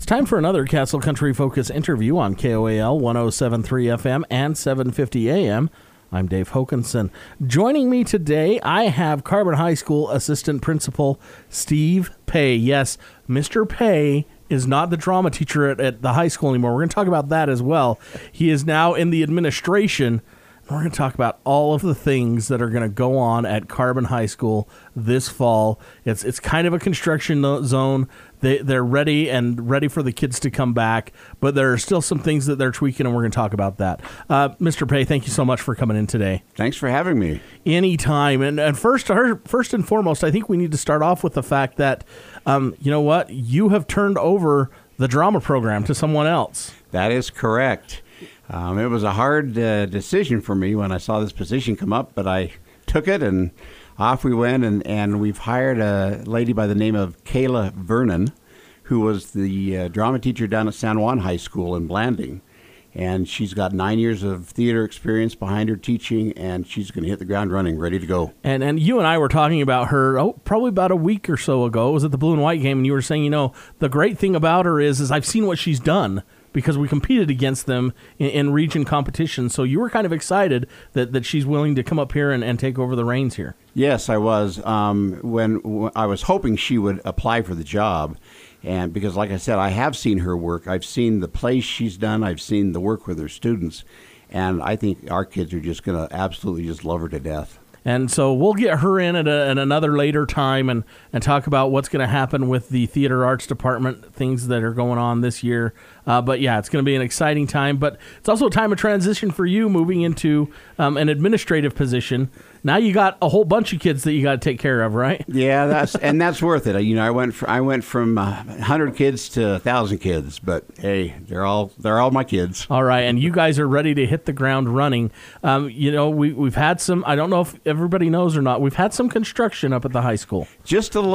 time for another Castle Country Focus interview on KOAL 107.3 FM and 750 AM. I'm Dave Hokanson. Joining me today, I have Carbon High School Assistant Principal Steve Pay. Yes, Mr. Pay is not the drama teacher at the high school anymore. We're going to talk about that as well. He is now in the administration. We're going to talk about all of the things that are going to go on at Carbon High School this fall. It's kind of a construction zone. They're ready for the kids to come back, but there are still some things that they're tweaking, and we're going to talk about that. Mr. Pay, thank you so much for coming in today. Thanks for having me. Anytime. And first and foremost, I think we need to start off with the fact that, you know what, you have turned over the drama program to someone else. That is correct. It was a hard decision for me when I saw this position come up, but I took it and off we went, and we've hired a lady by the name of Kayla Vernon, who was the drama teacher down at San Juan High School in Blanding. And she's got 9 years of theater experience behind her teaching, and she's going to hit the ground running, ready to go. And you and I were talking about her, probably about a week or so ago. It was at the Blue and White game, and you were saying, the great thing about her is I've seen what she's done, because we competed against them in region competition. So you were kind of excited that she's willing to come up here and take over the reins here. Yes, I was. When I was hoping she would apply for the job, and because, like I said, I have seen her work. I've seen the plays she's done. I've seen the work with her students, and I think our kids are just going to absolutely just love her to death. And so we'll get her in at another later time and talk about what's going to happen with the theater arts department, things that are going on this year. But yeah, it's going to be an exciting time. But it's also a time of transition for you, moving into an administrative position. Now you got a whole bunch of kids that you got to take care of, right? Yeah, that's worth it. I went from 100 kids to 1,000 kids, but hey, they're all my kids. All right, and you guys are ready to hit the ground running. We've had some. I don't know if everybody knows or not. We've had some construction up at the high school. Just a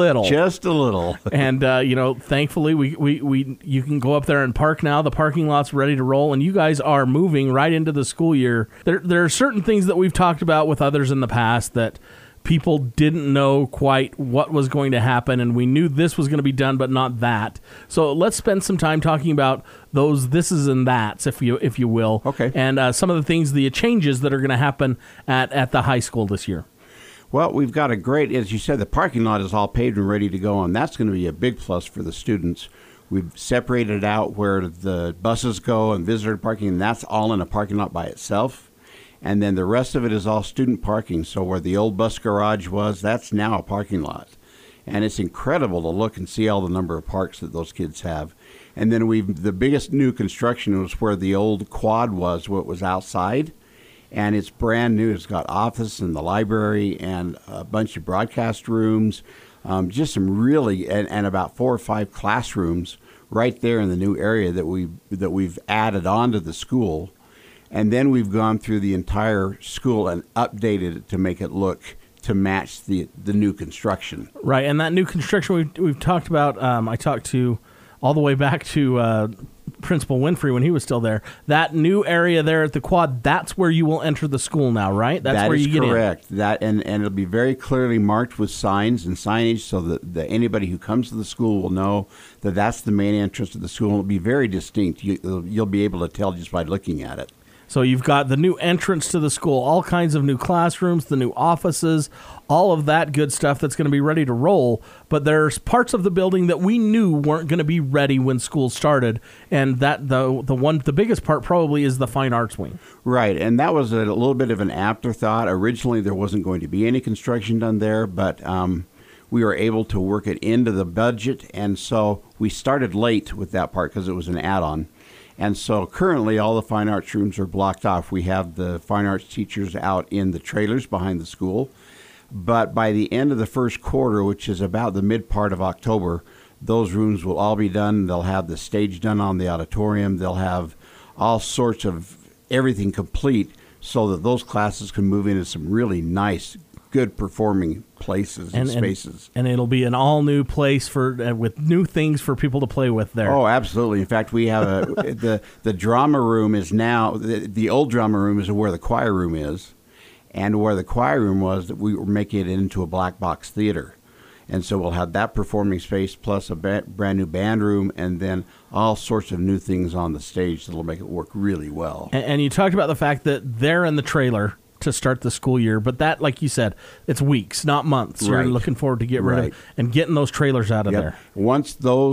little. And thankfully you can go up there and park now. The parking lot's ready to roll, and you guys are moving right into the school year. There are certain things that we've talked about with others in the past that people didn't know quite what was going to happen, and we knew this was going to be done, but not that. So let's spend some time talking about those thises and that's, if you will. Okay. And some of the things, the changes that are going to happen at the high school this year. Well, we've got a great, as you said, the parking lot is all paved and ready to go, and that's going to be a big plus for the students. We've separated out where the buses go and visitor parking, and that's all in a parking lot by itself. And then the rest of it is all student parking. So where the old bus garage was, that's now a parking lot. And it's incredible to look and see all the number of parks that those kids have. And then the biggest new construction was where the old quad was, what was outside. And it's brand new. It's got office and the library and a bunch of broadcast rooms, just some really, and about 4 or 5 classrooms right there in the new area that we've added onto the school. And then we've gone through the entire school and updated it to make it look to match the new construction. Right, and that new construction we've talked about, I talked to all the way back to Principal Winfrey when he was still there. That new area there at the quad, that's where you will enter the school now, right? That's where you get in. That is correct. That and it'll be very clearly marked with signs and signage so that anybody who comes to the school will know that that's the main entrance to the school. It'll be very distinct. You'll be able to tell just by looking at it. So you've got the new entrance to the school, all kinds of new classrooms, the new offices, all of that good stuff that's going to be ready to roll. But there's parts of the building that we knew weren't going to be ready when school started, and that the biggest part probably is the fine arts wing. Right, and that was a little bit of an afterthought. Originally, there wasn't going to be any construction done there, but we were able to work it into the budget, and so we started late with that part because it was an add-on. And so currently all the fine arts rooms are blocked off. We have the fine arts teachers out in the trailers behind the school. But by the end of the first quarter, which is about the mid part of October, those rooms will all be done. They'll have the stage done on the auditorium. They'll have all sorts of everything complete so that those classes can move into some really nice, good performing places and spaces. And it'll be an all-new place with new things for people to play with there. Oh, absolutely. In fact, we have the drama room is now, the old drama room is where the choir room is. And where the choir room was, we were making it into a black box theater. And so we'll have that performing space plus a brand new band room, and then all sorts of new things on the stage that'll make it work really well. And you talked about the fact that they're in the trailer to start the school year, but that, like you said, it's weeks, not months. Right. You're looking forward to get rid of and getting those trailers out of there. Once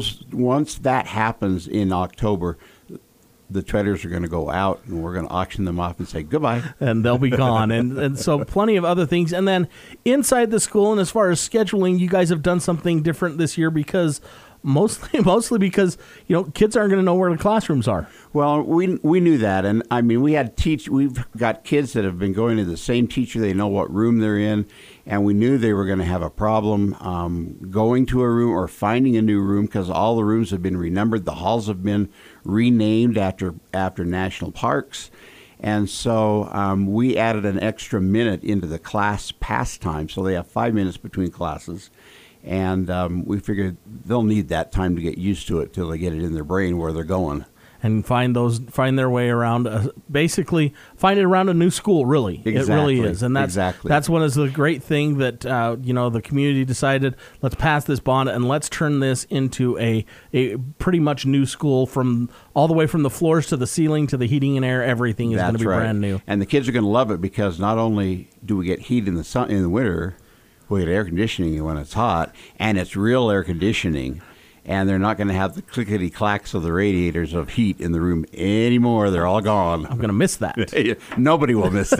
that happens in October, the trailers are going to go out, and we're going to auction them off and say goodbye. And they'll be gone. and so plenty of other things. And then inside the school, and as far as scheduling, you guys have done something different this year because mostly because, kids aren't going to know where the classrooms are. Well, we knew that. And, I mean, we've got kids that have been going to the same teacher. They know what room they're in. And we knew they were going to have a problem going to a room or finding a new room because all the rooms have been renumbered. The halls have been renamed after national parks. And so we added an extra minute into the class pastime. So they have 5 minutes between classes. And we figured they'll need that time to get used to it till they get it in their brain where they're going. And find their way around, basically find it around a new school, really. Exactly. It really is. And that's one is the great thing that, the community decided, let's pass this bond and let's turn this into a pretty much new school from all the way from the floors to the ceiling to the heating and air. Everything is going to be brand new. And the kids are going to love it because not only do we get heat in the winter, we get air conditioning when it's hot, and it's real air conditioning. And they're not going to have the clickety-clacks of the radiators of heat in the room anymore. They're all gone. I'm going to miss that. Nobody will miss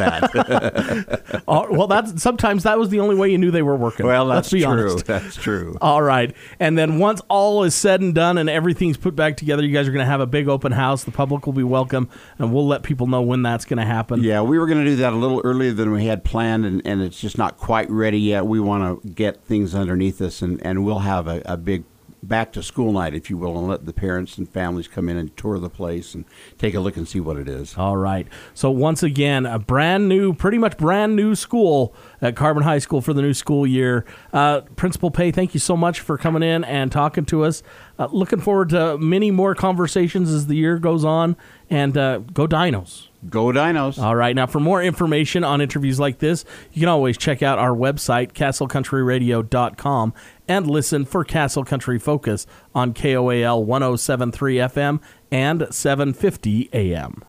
that. Sometimes that was the only way you knew they were working. Well, that's Let's be honest. That's true. All right. And then once all is said and done and everything's put back together, you guys are going to have a big open house. The public will be welcome, and we'll let people know when that's going to happen. Yeah, we were going to do that a little earlier than we had planned, and it's just not quite ready yet. We want to get things underneath us, and we'll have a big back-to-school night, if you will, and let the parents and families come in and tour the place and take a look and see what it is. All right. So once again, pretty much brand new school at Carbon High School for the new school year. Principal Pei, thank you so much for coming in and talking to us. Looking forward to many more conversations as the year goes on, and go Dinos. Go Dinos. All right. Now, for more information on interviews like this, you can always check out our website, castlecountryradio.com, and listen for Castle Country Focus on KOAL 107.3 FM and 750 AM.